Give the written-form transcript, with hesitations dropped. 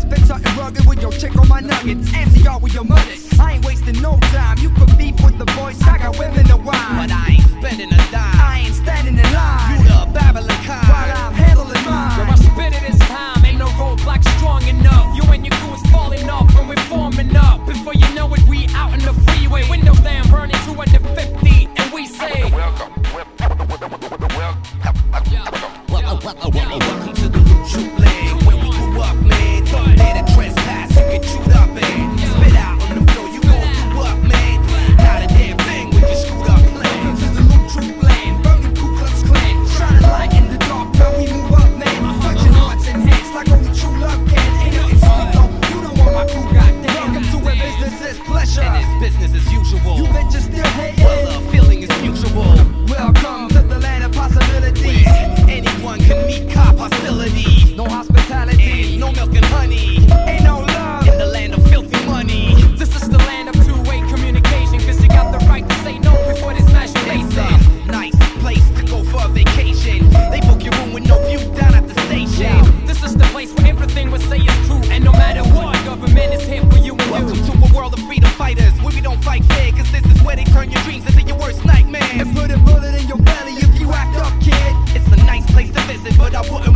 spit something rugged with your chick on my nuggets. Answer y'all with your mothers. I ain't wasting no time. You could beef with the boys, I got women to wine. But I ain't spending a dime. I ain't standing in line. You the babbling kind. While I'm handling mine. Yo, I spit it this time. Ain't no roadblock strong enough. You and your crew is falling off when we're forming up. Before you know it, we out in the freeway. Windows down, burning 250, and we say welcome to the Loot Troop land, where we grew up, man. Don't dare to trespass, you get chewed up, man. Spit out on the floor, you gon' do up, man. Not a damn thing when you screwed up plan. Welcome to the Loot Troop land, burning Ku Klux Klan. Shining light in the dark till we move up, man. Touching hearts and hands like only true love can. Ain't nothing sweet though, you don't want my crew, goddamn. Welcome to where business is pleasure, and it's business as usual. You bitches still hating, well, the feeling is mutual. Welcome to the land of possibilities. Anyone can meet cop hostility. No hospitality, no milk and honey. Ain't no love in the land of filthy money. This is the land of two-way communication, cause you got the right to say no before they smash your face It's in. a nice place to go for a vacation. They book your room with no view down at the station. This is the place where everything we say is true, and no matter what, government is here for you and welcome you. to a world of freedom fighters, where we don't fight fair, cause this is where they turn your dreams into your worst nightmares. and put a bullet in your belly if you act up, kid. It's a nice place to visit, but I wouldn't